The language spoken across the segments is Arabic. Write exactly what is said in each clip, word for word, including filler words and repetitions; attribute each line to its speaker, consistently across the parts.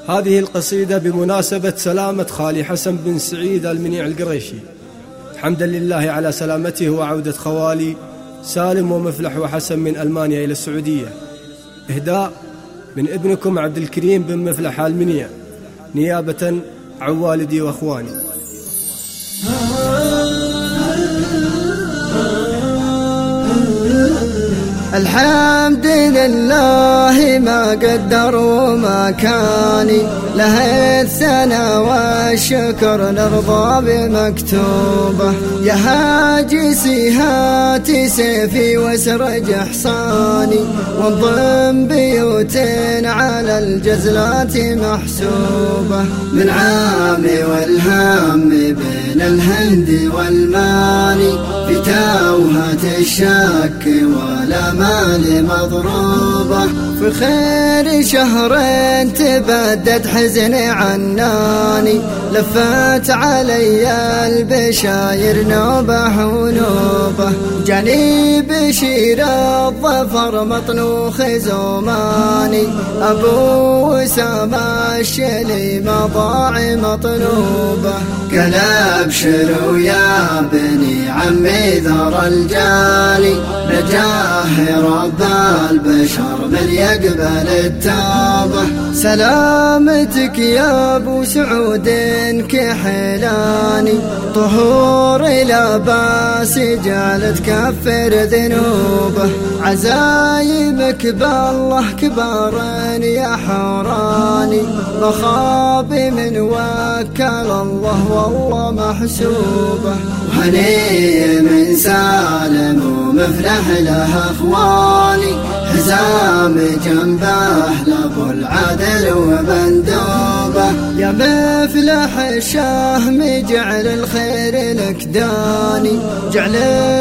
Speaker 1: هذه القصيدة بمناسبة سلامة خالي حسن بن سعيد المنيع القريشي، حمدا لله على سلامته وعودة خوالي سالم ومفلح وحسن من ألمانيا إلى السعودية. إهداء من ابنكم عبد الكريم بن مفلح المنيع نيابة عن والدي وأخواني.
Speaker 2: الحمد لله ما قدر وما كاني، له الثناء والشكر نرضى بمكتوبه. يا هاجسي هاتي سيفي واسرج حصاني، وانضم بيوت على الجزلات محسوبه. من عامي والهم بين الهند والماني، في توهة الشك ولا مال مضروبة. في خير شهر تبدد حزني عناني، لفت علي البشاير نوبة ونوبة. جاني بشير الظفر مطنوخ زماني، أبو وسامة الشلي مضاع مطلوبة. قال ابشروا يا بني عمي ذر الجالي، نجاه رب البشر من يقبل التوبة. سلامتك يا ابو سعود كحلاني، طهور لباس جعل تكفر ذنوبه. عزايمك بالله كبارا يا حوراني، مخاب من وكل الله والله محسوبه. وهني من سالم ومفلح له اخواني، حزام جنبه لابو العدل وبندوبه. يا مفلح الشهم جعل الخير لك داني، جعل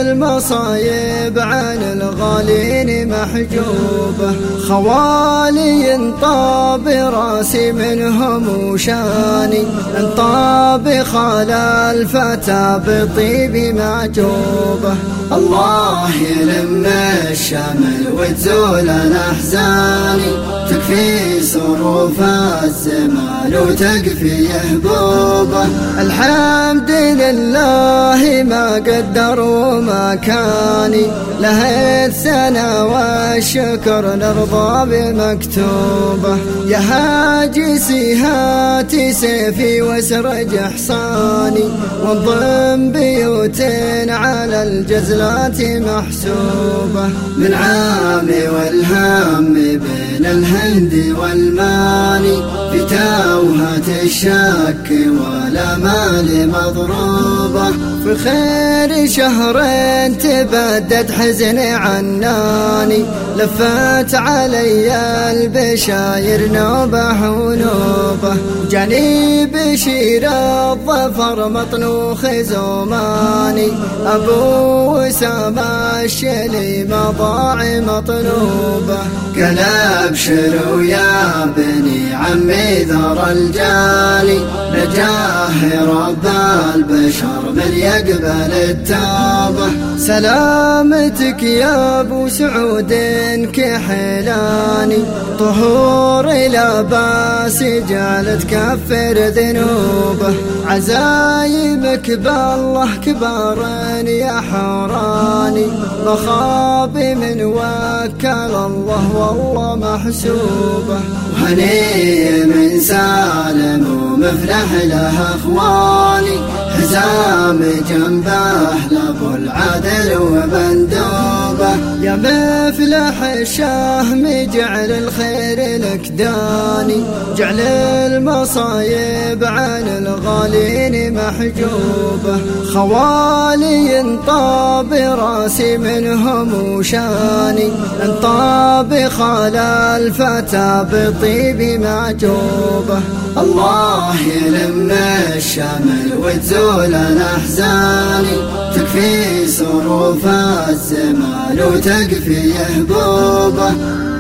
Speaker 2: المصايب عن الغالين محجوبه. خوالي انطاب راسي منهم وشاني، انطاب خال الفتى بطيب معجوبه. الله يلم الشمل وتزول الاحزاني، تكفي صروف الزمان وتكفي هبوبه. الحمد لله ما قدر وما كاني، له الثناء والشكر نرضى بمكتوبه. يا هاجسي هاتي سيفي واسرج حصاني، وانضم بيوت على الجزلات محسوبه. من عامي والهم بين الهند والماني، في توهة الشك ولا مال مضروبة. في خير شهر تبدد حزني عناني، لفت علي البشاير نوبة ونوبة. جاني بشير الظفر مطنوخ زماني، أبو وسامة الشلي مضاع مطلوبة. قال ابشروا يا بني عمي ذر الجالي، نجاه رب البشر من يقبل التوبة. سلامتك يا ابو سعود كحلاني، طهور لباس جعل تكفر ذنوبه. عزايمك بالله كبارا يا حوراني، مخاب من وكل الله والله محسوبه. وهني من سالم ومفلح له اخواني، حزام جنبه لابو العدل وبندوبه. يا مفلح الشهم جعل الخير لك داني، جعل المصايب عن الغالين محجوبه. خوالي انطاب راسي منهم وشاني، انطاب خال الفتى بطيب معجوبه. الله يلم الشمل وتزول الاحزاني، تكفي صروف الزمان وتكفي هبوبه.